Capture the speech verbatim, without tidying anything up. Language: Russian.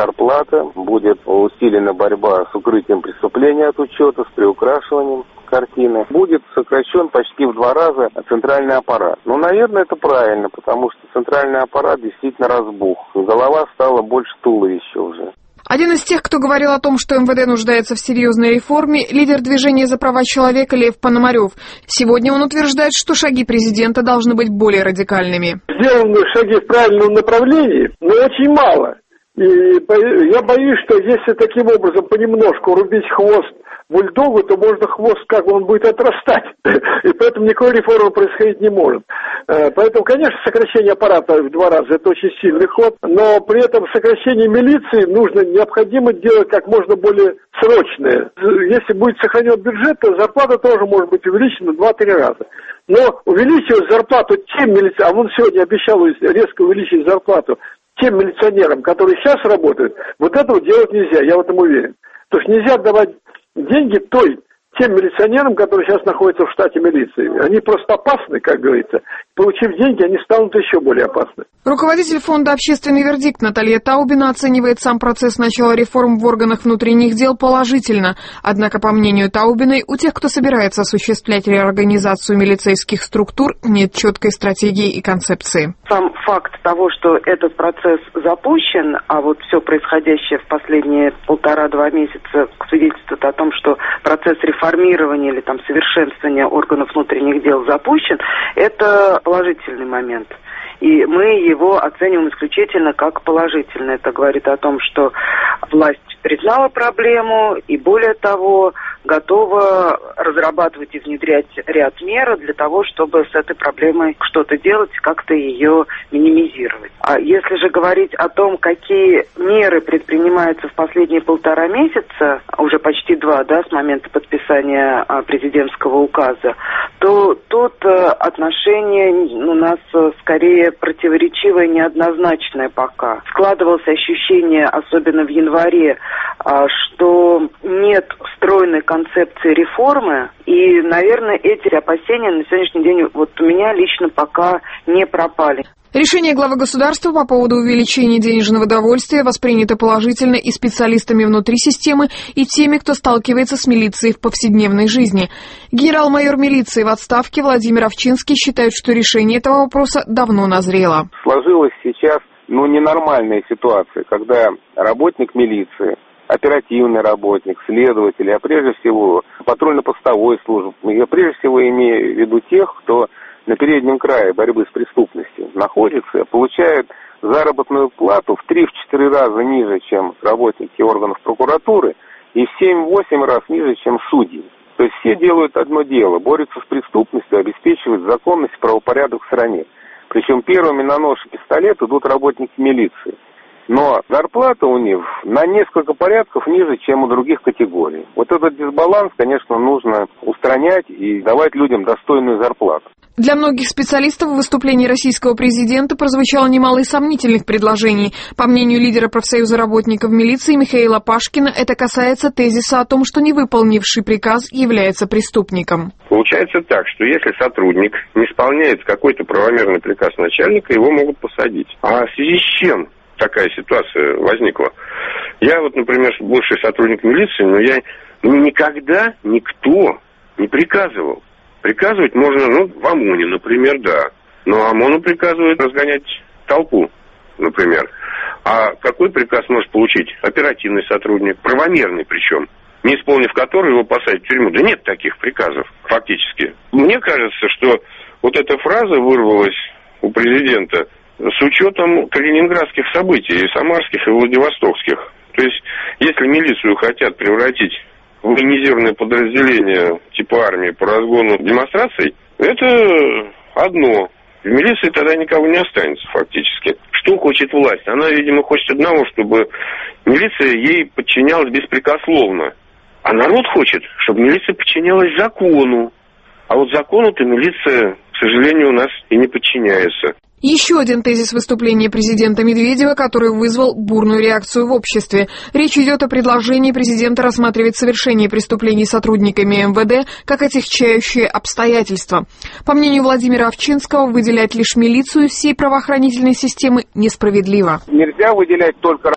зарплата, будет усилена борьба с укрытием преступления от учета, с приукрашиванием картины. Будет сокращен почти в два раза центральный аппарат. Ну, наверное, это правильно, потому что центральный аппарат действительно разбух. Голова стала больше туловища уже. Один из тех, кто говорил о том, что эм вэ дэ нуждается в серьезной реформе, лидер движения за права человека Лев Пономарев. Сегодня он утверждает, что шаги президента должны быть более радикальными. Сделаны шаги в правильном направлении, но очень мало. И я боюсь, что если таким образом понемножку рубить хвост бульдогу, то можно хвост, как он будет отрастать. И поэтому никакой реформы происходить не может. Поэтому, конечно, сокращение аппарата в два раза – это очень сильный ход, но при этом сокращение милиции нужно, необходимо делать как можно более срочное. Если будет сохранен бюджет, то зарплата тоже может быть увеличена в два-три раза. Но увеличивать зарплату тем милиционерам, а он сегодня обещал резко увеличить зарплату тем милиционерам, которые сейчас работают, вот этого делать нельзя, я в этом уверен. То есть нельзя давать деньги той, тем милиционерам, которые сейчас находятся в штате милиции. Они просто опасны, как говорится. Получив деньги, они станут еще более опасны. Руководитель фонда «Общественный вердикт» Наталья Таубина оценивает сам процесс начала реформ в органах внутренних дел положительно. Однако, по мнению Таубиной, у тех, кто собирается осуществлять реорганизацию милицейских структур, нет четкой стратегии и концепции. Сам факт того, что этот процесс запущен, а вот все происходящее в последние полтора-два месяца свидетельствует о том, что процесс реформирования или там совершенствования органов внутренних дел запущен, это положительный момент. И мы его оцениваем исключительно как положительный. Это говорит о том, что власть признала проблему и, более того, готова разрабатывать и внедрять ряд мер для того, чтобы с этой проблемой что-то делать, как-то ее минимизировать. А если же говорить о том, какие меры предпринимаются в последние полтора месяца, уже почти два, да, с момента подписания президентского указа, то тут отношение у нас скорее противоречивое, неоднозначное пока. Складывалось ощущение, особенно в январе, что нет стройной концепции реформы, и, наверное, эти опасения на сегодняшний день вот у меня лично пока не пропали. Решение главы государства по поводу увеличения денежного довольствия воспринято положительно и специалистами внутри системы, и теми, кто сталкивается с милицией в повседневной жизни. Генерал-майор милиции в отставке Владимир Овчинский считает, что решение этого вопроса давно назрело. Сложилась сейчас, ну, ненормальная ситуация, когда работник милиции, оперативный работник, следователь, а прежде всего патрульно-постовой службы, я прежде всего имею в виду тех, кто на переднем крае борьбы с преступностью находится, получает заработную плату в три-четыре раза ниже, чем работники органов прокуратуры, и в семь-восемь раз ниже, чем судьи. То есть все делают одно дело, борются с преступностью, обеспечивают законность и правопорядок в стране. Причем первыми на нож и пистолет идут работники милиции. Но зарплата у них на несколько порядков ниже, чем у других категорий. Вот этот дисбаланс, конечно, нужно устранять и давать людям достойную зарплату. Для многих специалистов в выступлении российского президента прозвучало немало и сомнительных предложений. По мнению лидера профсоюза работников милиции Михаила Пашкина, это касается тезиса о том, что невыполнивший приказ является преступником. Получается так, что если сотрудник не исполняет какой-то правомерный приказ начальника, его могут посадить. А в связи с чем такая ситуация возникла? Я вот, например, бывший сотрудник милиции, но я ну, никогда никто не приказывал. Приказывать можно, ну, в ОМОНе, например, да. Но ОМОНу приказывают разгонять толпу, например. А какой приказ может получить оперативный сотрудник, правомерный причем, не исполнив который его посадят в тюрьму? Да нет таких приказов, фактически. Мне кажется, что вот эта фраза вырвалась у президента с учетом калининградских событий, и самарских, и владивостокских. То есть, если милицию хотят превратить военизированное подразделение типа армии по разгону демонстраций, это одно. В милиции тогда никого не останется фактически. Что хочет власть? Она, видимо, хочет одного, чтобы милиция ей подчинялась беспрекословно. А народ хочет, чтобы милиция подчинялась закону. А вот закону-то милиция, к сожалению, у нас и не подчиняется. Еще один тезис выступления президента Медведева, который вызвал бурную реакцию в обществе. Речь идет о предложении президента рассматривать совершение преступлений сотрудниками эм вэ дэ как отягчающие обстоятельства. По мнению Владимира Овчинского, выделять лишь милицию всей правоохранительной системы несправедливо. Нельзя выделять только